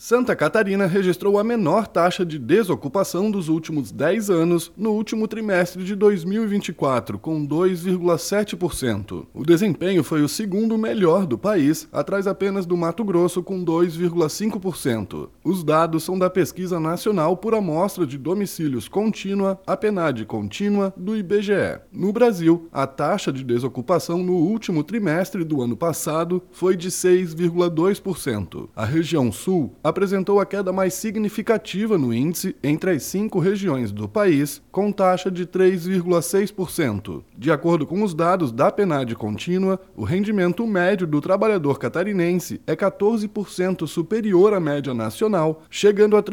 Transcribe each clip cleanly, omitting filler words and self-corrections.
Santa Catarina registrou a menor taxa de desocupação dos últimos 10 anos no último trimestre de 2024, com 2,7%. O desempenho foi o segundo melhor do país, atrás apenas do Mato Grosso, com 2,5%. Os dados são da Pesquisa Nacional por Amostra de Domicílios Contínua, a PNAD Contínua, do IBGE. No Brasil, a taxa de desocupação no último trimestre do ano passado foi de 6,2%. A região Sul apresentou a queda mais significativa no índice entre as 5 regiões do país, com taxa de 3,6%. De acordo com os dados da PNAD Contínua, o rendimento médio do trabalhador catarinense é 14% superior à média nacional, chegando a R$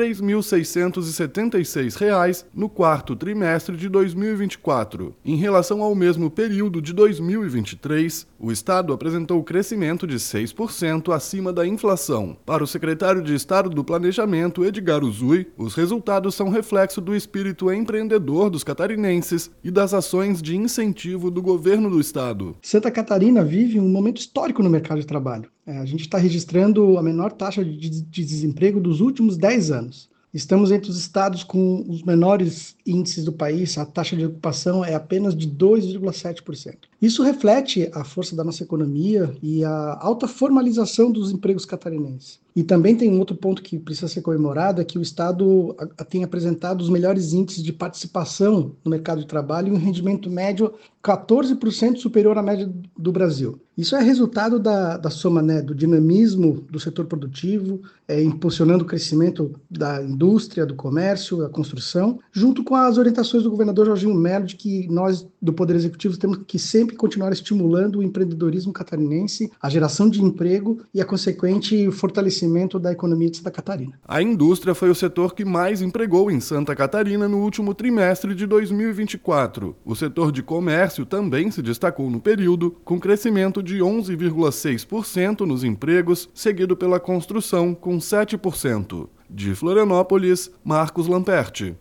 3.676 no quarto trimestre de 2024. Em relação ao mesmo período de 2023, o Estado apresentou crescimento de 6% acima da inflação. Para o secretário de Estado do Planejamento, Edgar Uzui, os resultados são reflexo do espírito empreendedor dos catarinenses e das ações de incentivo do governo do Estado. Santa Catarina vive um momento histórico no mercado de trabalho. A gente está registrando a menor taxa de desemprego dos últimos 10 anos. Estamos entre os estados com os menores índices do país, a taxa de ocupação é apenas de 2,7%. Isso reflete a força da nossa economia e a alta formalização dos empregos catarinenses. E também tem um outro ponto que precisa ser comemorado, é que o Estado tem apresentado os melhores índices de participação no mercado de trabalho e um rendimento médio 14% superior à média do Brasil. Isso é resultado da soma, do dinamismo do setor produtivo, impulsionando o crescimento da indústria, do comércio, da construção, junto com as orientações do governador Jorginho Melo de que nós, do Poder Executivo, temos que sempre continuar estimulando o empreendedorismo catarinense, a geração de emprego e a consequente fortalecimento da economia de Santa Catarina. A indústria foi o setor que mais empregou em Santa Catarina no último trimestre de 2024. O setor de comércio também se destacou no período, com crescimento de 11,6% nos empregos, seguido pela construção, com 7%. De Florianópolis, Marcos Lamperti.